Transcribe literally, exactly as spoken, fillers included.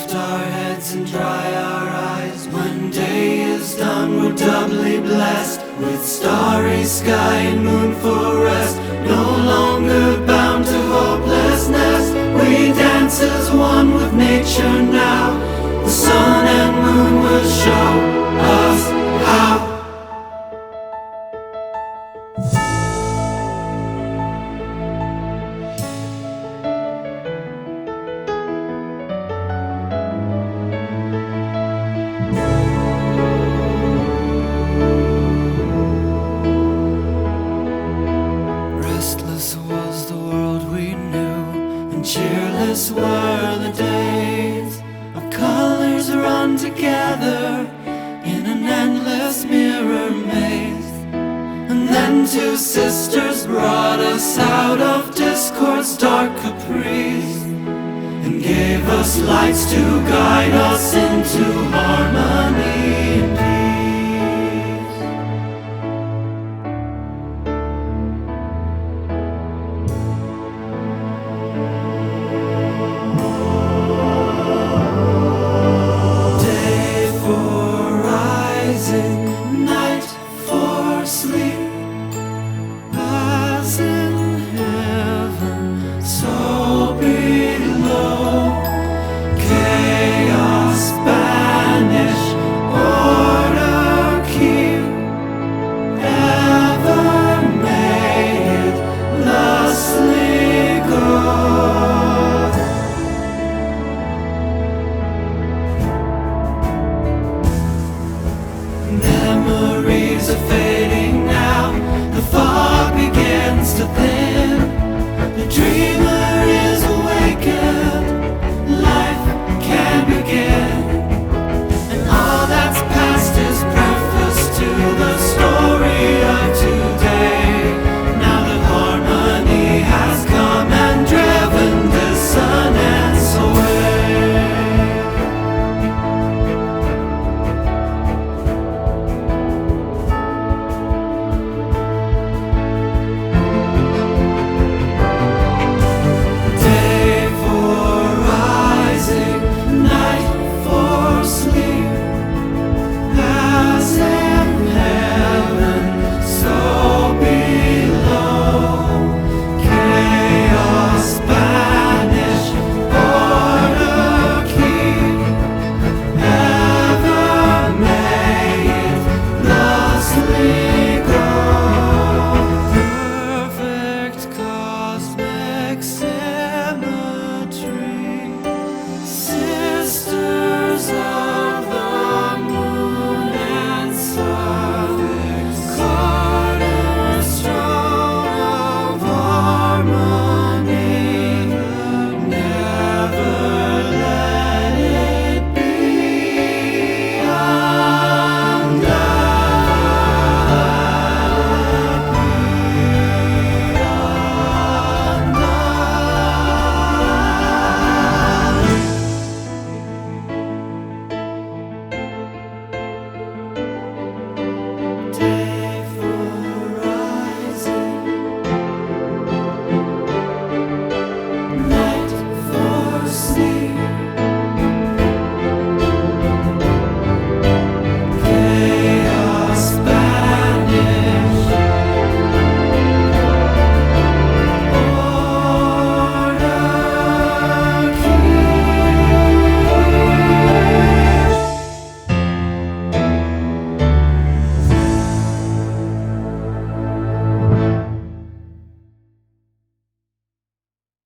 lift our heads and dry our eyes. When day is done, we're doubly blessed, with starry sky and moon for rest. No longer bound to hopelessness, we dance as one with nature now. The sun and moon will show us how. Restless was the world we knew, and cheerless were the days of colors run together in an endless mirror maze. And then two sisters brought us out of discord's dark caprice, and gave us lights to guide us into harmony and peace.